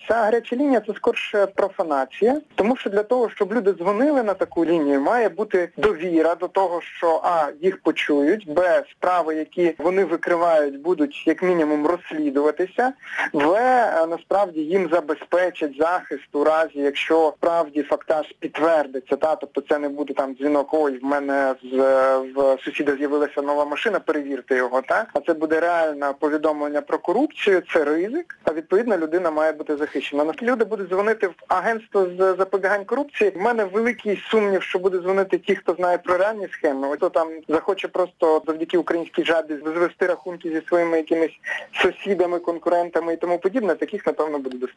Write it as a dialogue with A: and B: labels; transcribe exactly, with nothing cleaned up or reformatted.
A: Ця гаряча лінія – це скорше профанація, тому що для того, щоб люди дзвонили на таку лінію, має бути довіра до того, що а, їх почують, б, справи, які вони викривають, будуть як мінімум розслідуватися, в, насправді їм забезпечать захист у разі, якщо справді фактаж підтвердиться, та, тобто це не буде там дзвінок, ой, в мене з, в сусіда з'явилася нова машина, перевірте його, та, а це буде реальне повідомлення про корупцію, це ризик, а відповідно людина має бути захищена. На люди будуть дзвонити в агентство з запобігань корупції. У мене великий сумнів, що буде дзвонити ті, хто знає про реальні схеми. Ось хто там захоче просто завдяки українській жабі звести рахунки зі своїми якимись сусідами, конкурентами і тому подібне, таких, напевно, буде достатньо.